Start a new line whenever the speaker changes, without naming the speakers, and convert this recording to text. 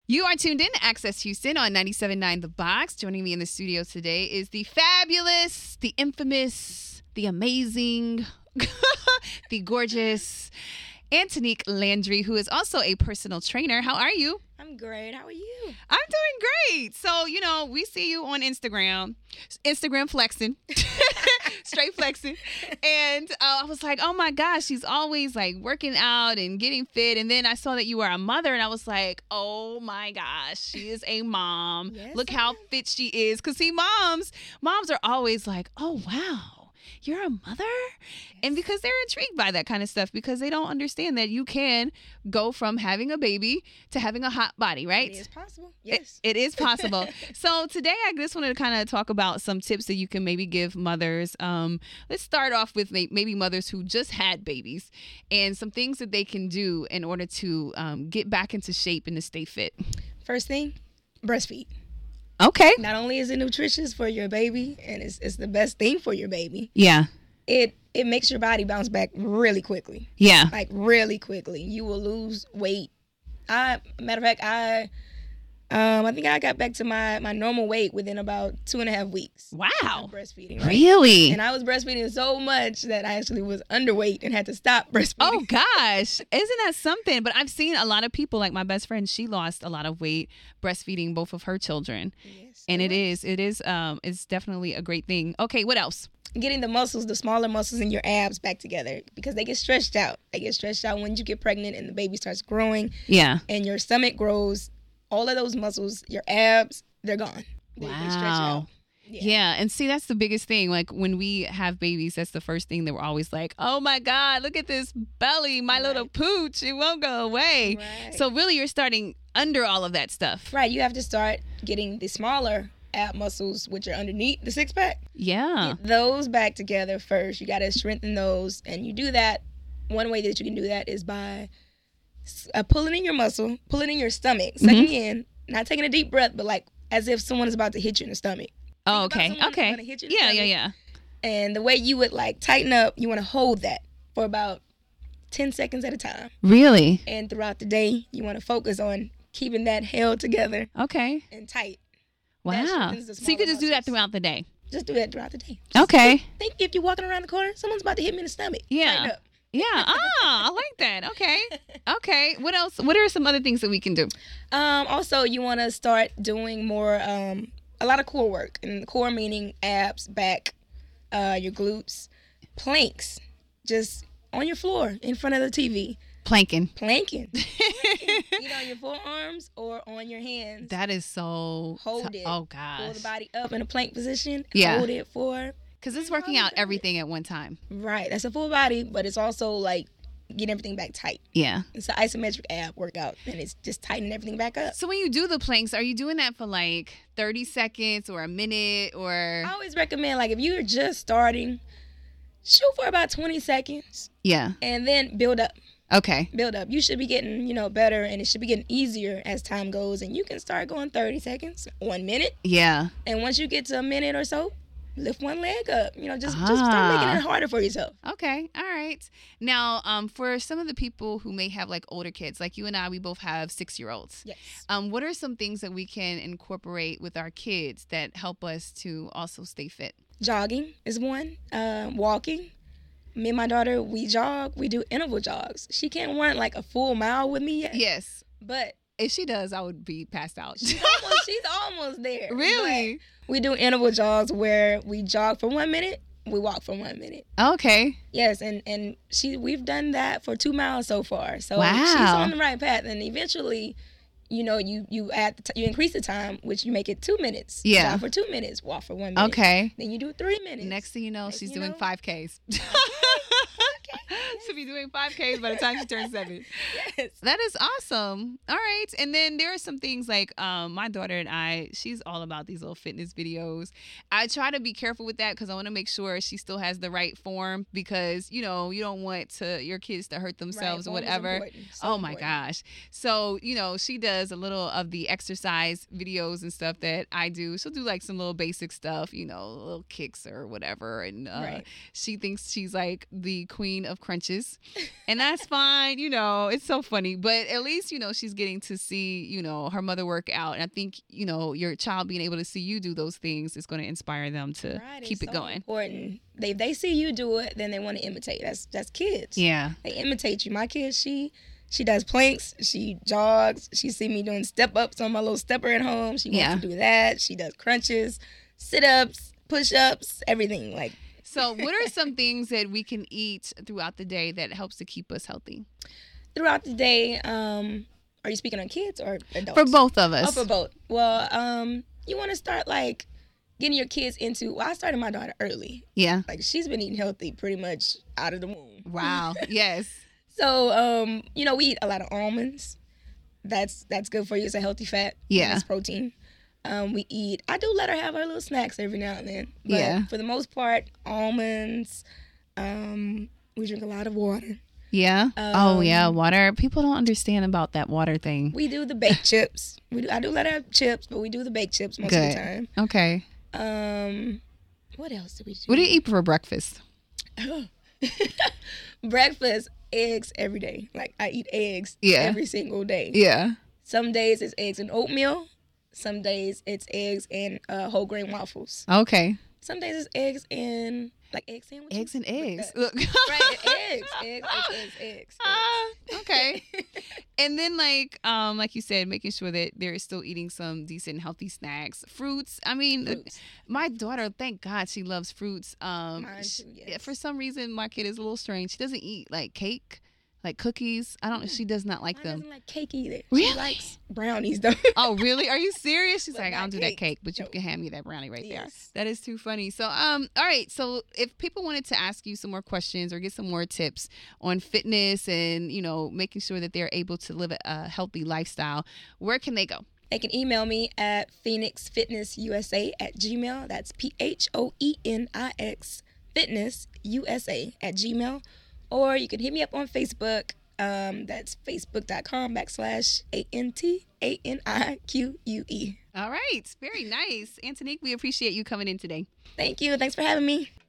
You are tuned in to Access Houston on 97.9 The Box. Joining me in the studio today is the fabulous, the infamous, the amazing, the gorgeous Antonique Landry, who is also a personal trainer. How are you?
I'm great. How are you?
I'm doing great. So, we see you on Instagram flexing, straight flexing. And I was like, oh my gosh, she's always like working out and getting fit. And then I saw that you were a mother and I was like, oh my gosh, she is a mom.
Yes,
Look how fit she is. Because see, moms are always like, oh wow, you're a mother? Yes. And because they're intrigued by that kind of stuff, because they don't understand that you can go from having a baby to having a hot body, right?
It is possible. Yes.
It is possible. So today I just wanted to kind of talk about some tips that you can maybe give mothers. Let's start off with maybe mothers who just had babies and some things that they can do in order to get back into shape and to stay fit.
First thing, breastfeed.
Okay.
Not only is it nutritious for your baby, and it's the best thing for your baby.
Yeah.
It makes your body bounce back really quickly.
Yeah.
Like really quickly. You will lose weight. Matter of fact, I think I got back to my normal weight within about 2.5 weeks.
Wow.
Of breastfeeding. Right?
Really?
And I was breastfeeding so much that I actually was underweight and had to stop breastfeeding.
Oh gosh, isn't that something? But I've seen a lot of people, like my best friend, she lost a lot of weight breastfeeding both of her children.
Yes,
and it's definitely a great thing. Okay, what else?
Getting the smaller muscles in your abs back together, because they get stretched out. They get stretched out when you get pregnant and the baby starts growing.
Yeah. And
your stomach grows. All of those muscles, your abs, they're gone. They stretch out.
Yeah. And see, that's the biggest thing. Like when we have babies, that's the first thing that we're always like, oh my God, look at this belly, my little pooch. It won't go away.
Right.
So really you're starting under all of that stuff.
Right. You have to start getting the smaller ab muscles, which are underneath the six pack.
Yeah.
Get those back together first. You got to strengthen those. And you do that. One way that you can do that is by pulling in your muscle, pulling in your stomach, sucking in, not taking a deep breath, but like as if someone is about to hit you in the stomach.
Oh, okay. Okay. Yeah.
And the way you would like tighten up, you want to hold that for about 10 seconds at a time.
Really?
And throughout the day, you want to focus on keeping that held together.
Okay.
And tight.
Wow. So you could just do that throughout the day.
Just do that throughout the day.
Okay.
Think if you're walking around the corner, someone's about to hit me in the stomach.
Yeah.
Tighten up.
Yeah. I like that. Okay. What else? What are some other things that we can do?
Also, you want to start doing more, a lot of core work. And core meaning abs, back, your glutes, planks, just on your floor in front of the TV. Planking. Either on your forearms or on your hands.
That is so...
Hold it.
Oh, gosh.
Pull the body up in a plank position.
Yeah.
Hold it for...
Because it's working out everything at one time.
Right. That's a full body, but it's also like getting everything back tight.
Yeah.
It's an isometric ab workout, and it's just tightening everything back up.
So when you do the planks, are you doing that for like 30 seconds or a minute or...
I always recommend, like, if you're just starting, shoot for about 20 seconds.
Yeah.
And then build up.
Okay.
Build up. You should be getting, better, and it should be getting easier as time goes, and you can start going 30 seconds, 1 minute.
Yeah.
And once you get to a minute or so, lift one leg up. Just start making it harder for yourself.
Okay. All right. Now, for some of the people who may have like older kids, like you and I, we both have 6-year-olds.
Yes.
What are some things that we can incorporate with our kids that help us to also stay fit?
Jogging is one. Walking. Me and my daughter, we jog. We do interval jogs. She can't run like a full mile with me yet.
Yes.
But
if she does, I would be passed out.
She's almost there.
Really?
But we do interval jogs where we jog for 1 minute, we walk for 1 minute.
Okay.
Yes, and we've done that for 2 miles so far. So
wow.
She's on the right path, and eventually, you increase the time, which you make it 2 minutes.
Yeah.
Jog for 2 minutes, walk for 1 minute.
Okay.
Then you do 3 minutes.
Next thing you know, she's doing 5Ks. She'll be doing 5Ks by the time she turns 7.
Yes.
That is awesome. All right. And then there are some things like my daughter and I, she's all about these little fitness videos. I try to be careful with that because I want to make sure she still has the right form because, you don't want your kids to hurt themselves or whatever. Oh, my gosh. So, she does a little of the exercise videos and stuff that I do. She'll do like some little basic stuff, little kicks or whatever. And she thinks she's like the queen queen of crunches, and that's fine. It's so funny, but at least she's getting to see her mother work out, and I think your child being able to see you do those things is going to inspire them to keep it going.
Important. If they see you do it, then they want to imitate. That's kids.
Yeah,
they imitate you. My kid, she does planks, she jogs, she see me doing step ups on my little stepper at home. She wants to do that. She does crunches, sit ups, push ups, everything like.
So what are some things that we can eat throughout the day that helps to keep us healthy?
Throughout the day, are you speaking on kids or adults?
For both of us.
Oh, for both. Well, you want to start like getting your kids into, I started my daughter early.
Yeah.
Like she's been eating healthy pretty much out of the womb.
Wow. Yes.
So, we eat a lot of almonds. That's good for you. It's a healthy fat.
Yeah.
It's protein. I do let her have her little snacks every now and then. But for the most part, almonds. We drink a lot of water.
Yeah. Water. People don't understand about that water thing.
We do the baked chips. I do let her have chips, but we do the baked chips most of the time.
Okay.
What else do we do?
What do you eat for breakfast?
Breakfast, eggs every day. Like I eat eggs every single day.
Yeah.
Some days it's eggs and oatmeal. Some days it's eggs and whole grain waffles.
Okay.
Some days it's eggs and like egg sandwiches.
Eggs and eggs. Look.
Right, eggs.
Okay. And then like you said, making sure that they're still eating some decent healthy snacks. Fruits. I mean, my daughter, thank God she loves fruits.
Mine too, yes.
For some reason my kid is a little strange. She doesn't eat like cake. Like cookies, I don't know. She does not like
Mine
them.
Doesn't like cake either.
Really?
She likes brownies though.
Oh, really? Are you serious? She's like, I don't do that
cake.
cake, but you can hand me that brownie right there.
Yes.
That is too funny. So, all right. So, if people wanted to ask you some more questions or get some more tips on fitness and making sure that they're able to live a healthy lifestyle, where can they go?
They can email me at phoenixfitnessusa@gmail. That's PHOENIX fitnessusa@gmail. Or you can hit me up on Facebook. That's facebook.com/ANTANIQUE.
All right. Very nice. Antonique, we appreciate you coming in today.
Thank you. Thanks for having me.